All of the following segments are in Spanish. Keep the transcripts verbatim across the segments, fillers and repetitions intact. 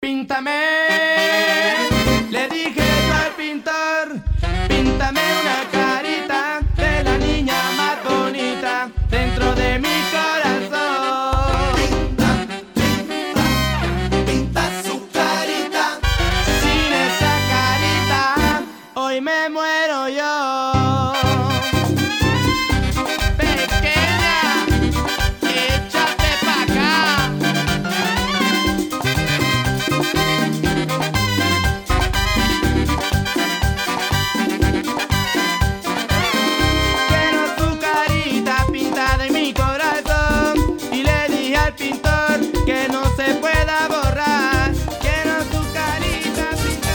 Píntame, le dije yo al pintor, píntame una carita de la niña más bonita dentro de mi corazón. Pinta, pinta, pinta su carita. Sin esa carita, hoy me muero yo. Que no se pueda borrar, quiero tu carita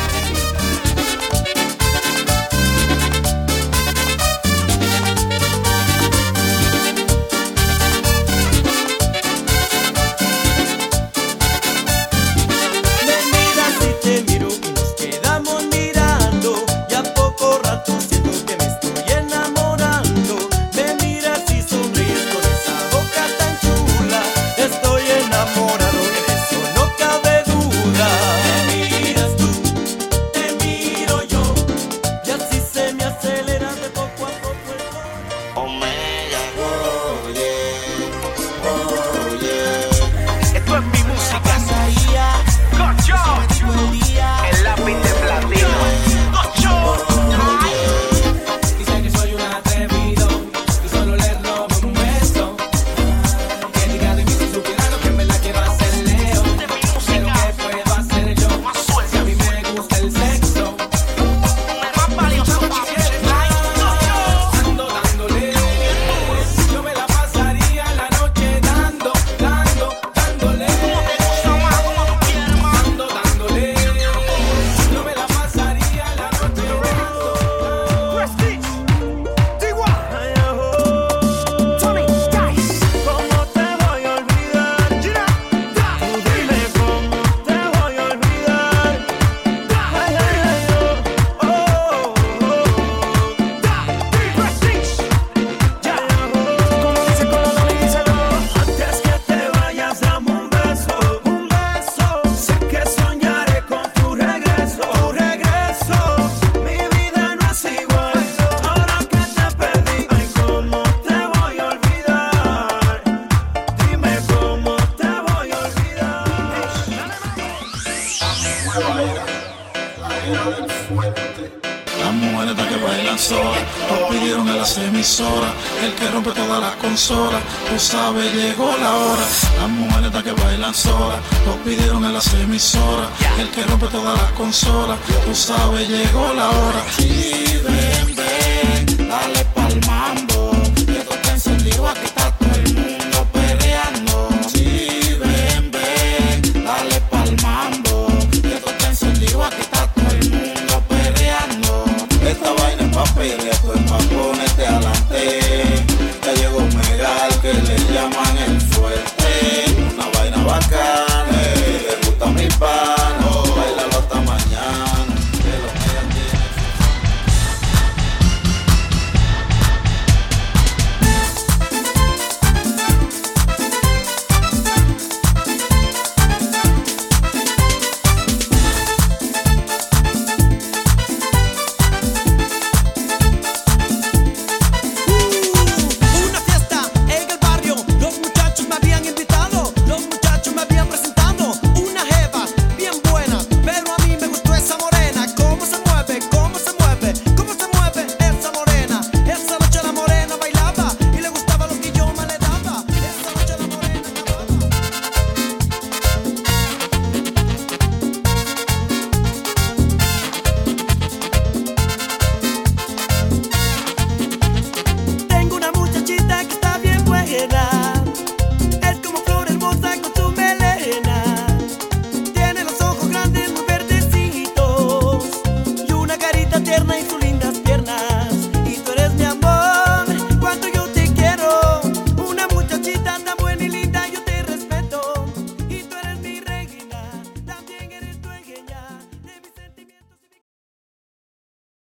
Me miras y te miro y nos quedamos mirando, y a poco rato siento que me estoy enamorando. Me miras y sonríes con esa boca tan chula, estoy enamorado, en eso no cabe duda. Me miras tú, te miro yo, y así se me acelera de poco a poco el corazón. Omega, oye, oye. Esto es mi música. Cocho, el lápiz de platino. Cocho. Dice que soy un atrevido y solo le robo un beso. Que diga de mí si supiera lo que en verdad quiero hacer Leo. Pero ¿qué puedo hacer yo? Si a mí me gusta el sexo. Más valioso para Ando dándole. Yo me la pasaría la noche dando, dando, dándole. Ando dándole. Yo me la pasaría la noche dando. Tommy, Dice. ¿Cómo te voy a olvidar? Tú dime cómo te voy a olvidar. Ay, ay, ay, oh, oh, oh. Ya, como dice Colón y díselo. Antes que te vayas dame un beso, un beso. Sé que soñaré con tu regreso, tu regreso. Mi vida no es igual ahora que te perdí. Ay, cómo te voy a olvidar. Dime cómo te voy a olvidar. Las mujeres que bailan solas, lo pidieron en las emisoras. El que rompe todas las consolas, tú sabes, llegó la hora. Las mujeres que bailan solas, lo pidieron en las emisoras. El que rompe todas las consolas, tú sabes, llegó la hora. Y ven, ven, dale pa'